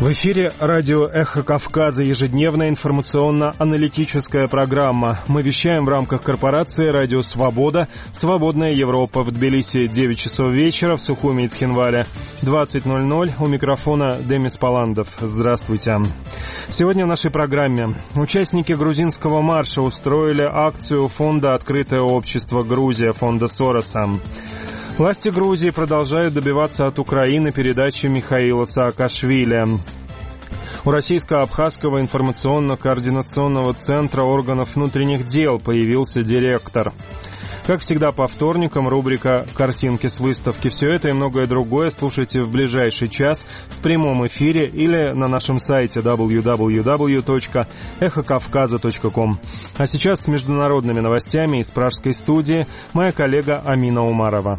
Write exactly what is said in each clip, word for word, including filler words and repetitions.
В эфире радио «Эхо Кавказа», ежедневная информационно-аналитическая программа. Мы вещаем в рамках корпорации «Радио Свобода», «Свободная Европа» в Тбилиси девять часов вечера, в Сухуми и Цхинвале двадцать ноль ноль. У микрофона Демис Паландов. Здравствуйте. Сегодня в нашей программе участники грузинского марша устроили акцию фонда «Открытое общество Грузия» фонда Сороса. Власти Грузии продолжают добиваться от Украины передачи Михаила Саакашвили. У Российско-Абхазского информационно-координационного центра органов внутренних дел появился директор. Как всегда, по вторникам рубрика «Картинки с выставки». Все это и многое другое слушайте в ближайший час в прямом эфире или на нашем сайте дабл ю дабл ю дабл ю точка эхо кавказа точка ком. А сейчас с международными новостями из пражской студии моя коллега Амина Умарова.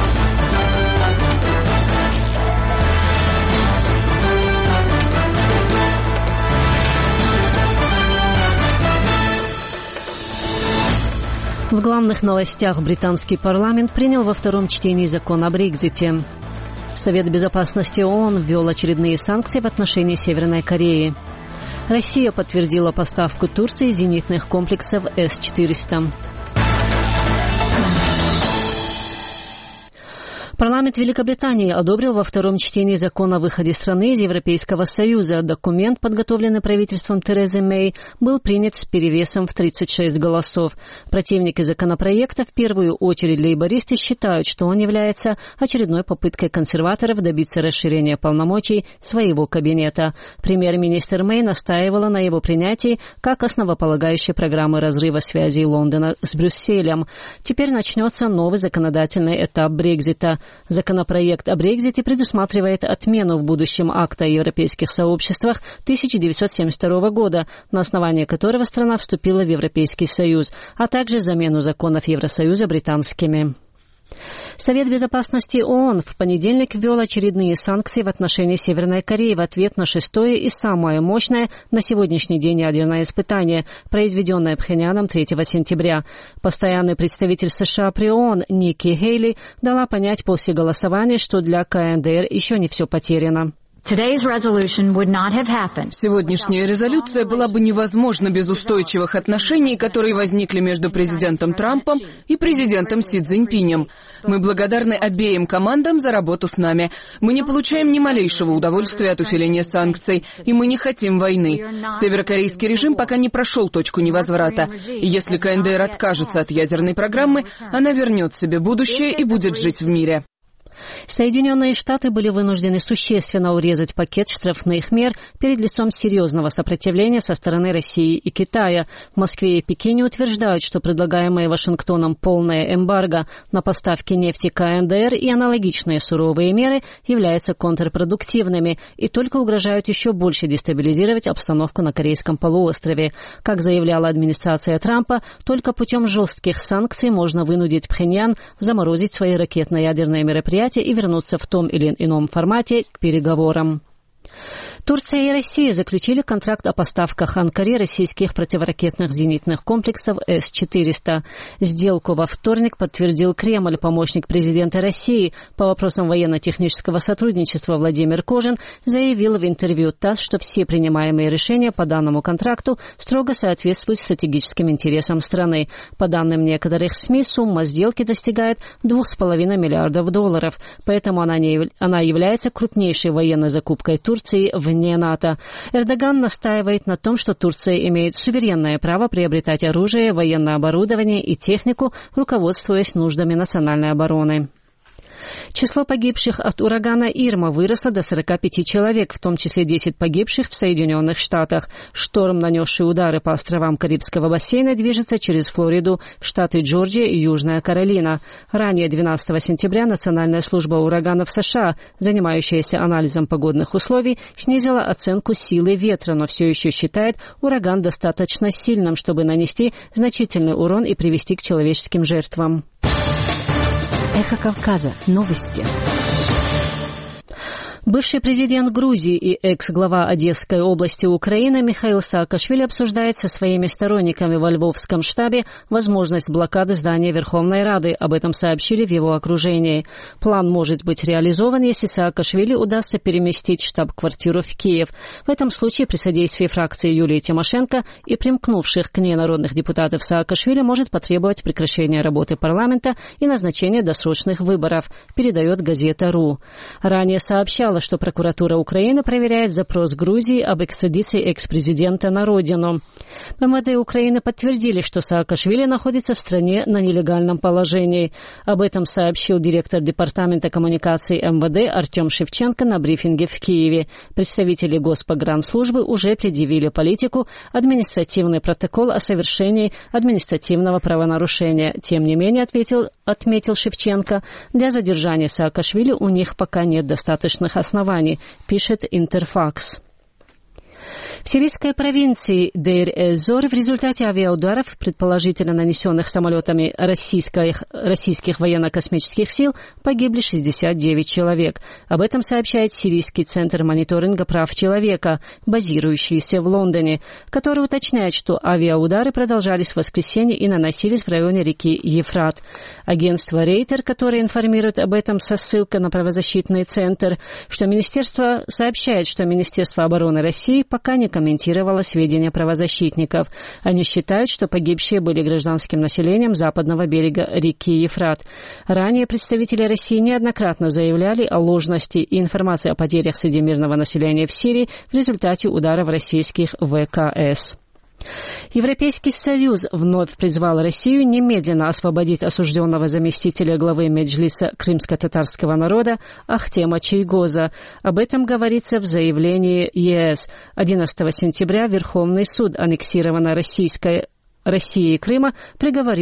В главных новостях британский парламент принял во втором чтении закон о Брексите. Совет безопасности ООН ввел очередные санкции в отношении Северной Кореи. Россия подтвердила поставку Турции зенитных комплексов эс четыреста. Парламент Великобритании одобрил во втором чтении закон о выходе страны из Европейского Союза. Документ, подготовленный правительством Терезы Мэй, был принят с перевесом в тридцать шесть голосов. Противники законопроекта, в первую очередь лейбористы, считают, что он является очередной попыткой консерваторов добиться расширения полномочий своего кабинета. Премьер-министр Мэй настаивала на его принятии как основополагающей программы разрыва связей Лондона с Брюсселем. Теперь начнется новый законодательный этап Брексита. Законопроект о Брексите предусматривает отмену в будущем акта о европейских сообществах тысяча девятьсот семьдесят второго года, на основании которого страна вступила в Европейский Союз, а также замену законов Евросоюза британскими. Совет безопасности ООН в понедельник ввел очередные санкции в отношении Северной Кореи в ответ на шестое и самое мощное на сегодняшний день ядерное испытание, произведенное Пхеньяном третьего сентября. Постоянный представитель США при ООН Никки Хейли дала понять после голосования, что для КНДР еще не все потеряно. Сегодняшняя резолюция была бы невозможна без устойчивых отношений, которые возникли между президентом Трампом и президентом Си Цзиньпинем. Мы благодарны обеим командам за работу с нами. Мы не получаем ни малейшего удовольствия от усиления санкций, и мы не хотим войны. Северокорейский режим пока не прошел точку невозврата. И если КНДР откажется от ядерной программы, она вернет себе будущее и будет жить в мире. Соединенные Штаты были вынуждены существенно урезать пакет штрафных мер перед лицом серьезного сопротивления со стороны России и Китая. В Москве и Пекине утверждают, что предлагаемые Вашингтоном полное эмбарго на поставки нефти КНДР и аналогичные суровые меры являются контрпродуктивными и только угрожают еще больше дестабилизировать обстановку на Корейском полуострове. Как заявляла администрация Трампа, только путем жестких санкций можно вынудить Пхеньян заморозить свои ракетно-ядерные мероприятия и вернуться в том или ином формате к переговорам. Турция и Россия заключили контракт о поставках Анкаре российских противоракетных зенитных комплексов эс четыреста. Сделку во вторник подтвердил Кремль. Помощник президента России по вопросам военно-технического сотрудничества Владимир Кожин заявил в интервью ТАСС, что все принимаемые решения по данному контракту строго соответствуют стратегическим интересам страны. По данным некоторых СМИ, сумма сделки достигает двух с половиной миллиардов долларов, поэтому она, не, она является крупнейшей военной закупкой Турции в вне НАТО. Эрдоган настаивает на том, что Турция имеет суверенное право приобретать оружие, военное оборудование и технику, руководствуясь нуждами национальной обороны. Число погибших от урагана Ирма выросло до сорока пяти человек, в том числе десять погибших в Соединенных Штатах. Шторм, нанесший удары по островам Карибского бассейна, движется через Флориду, штаты Джорджия и Южная Каролина. Ранее, двенадцатого сентября, Национальная служба ураганов США, занимающаяся анализом погодных условий, снизила оценку силы ветра, но все еще считает ураган достаточно сильным, чтобы нанести значительный урон и привести к человеческим жертвам. Эхо Кавказа. Новости. Бывший президент Грузии и экс-глава Одесской области Украины Михаил Саакашвили обсуждает со своими сторонниками во Львовском штабе возможность блокады здания Верховной Рады. Об этом сообщили в его окружении. План может быть реализован, если Саакашвили удастся переместить штаб-квартиру в Киев. В этом случае при содействии фракции Юлии Тимошенко и примкнувших к ней народных депутатов Саакашвили может потребовать прекращения работы парламента и назначения досрочных выборов, передает газета РУ. Ранее сообщал, что прокуратура Украины проверяет запрос Грузии об экстрадиции экс-президента на родину. МВД Украины подтвердили, что Саакашвили находится в стране на нелегальном положении. Об этом сообщил директор департамента коммуникаций МВД Артем Шевченко на брифинге в Киеве. Представители Госпогранслужбы уже предъявили политику административный протокол о совершении административного правонарушения. Тем не менее, ответил, отметил Шевченко, для задержания Саакашвили у них пока нет достаточных оснований, пишет Интерфакс. В сирийской провинции Дейр-эз-Зор в результате авиаударов, предположительно нанесенных самолетами российских, российских военно-космических сил, погибли шестьдесят девять человек. Об этом сообщает Сирийский центр мониторинга прав человека, базирующийся в Лондоне, который уточняет, что авиаудары продолжались в воскресенье и наносились в районе реки Ефрат. Агентство Рейтер, которое информирует об этом со ссылкой на правозащитный центр, что Министерство сообщает, что Министерство обороны России пока не комментировало сведения правозащитников. Они считают, что погибшие были гражданским населением западного берега реки Ефрат. Ранее представители России неоднократно заявляли о ложности и информации о потерях среди мирного населения в Сирии в результате ударов российских ВКС. Европейский Союз вновь призвал Россию немедленно освободить осужденного заместителя главы Меджлиса крымско-татарского народа Ахтема Чийгоза. Об этом говорится в заявлении ЕС. одиннадцатого сентября Верховный суд аннексированной Российской России и Крыма приговорил